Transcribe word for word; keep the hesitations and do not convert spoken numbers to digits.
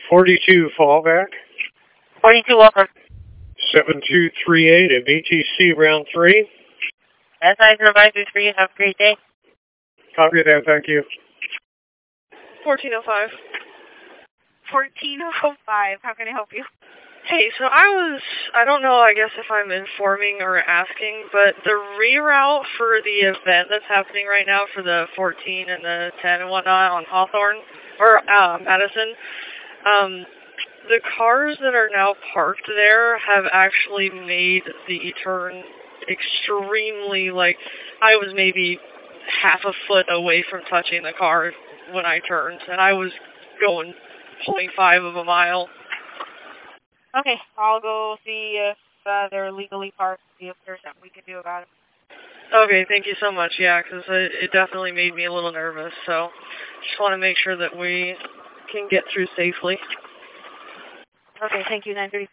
forty-two fallback. forty-two Walker. seven two three eight at B T C round three. S I zero five two three, have a great day. Copy that, thank you. fourteen oh five. fourteen oh five, how can I help you? Hey, so I was, I don't know, I guess if I'm informing or asking, but the reroute for the event that's happening right now for the fourteen and the ten and whatnot on Hawthorne, or uh, Madison, um, the cars that are now parked there have actually made the turn extremely, like, I was maybe half a foot away from touching the car when I turned, and I was going point five of a mile. Okay, I'll go see if uh, they're legally parked, see if there's something we can do about it. Okay, thank you so much, yeah, because it, it definitely made me a little nervous, so just want to make sure that we can get through safely. Okay, thank you, nine thirty.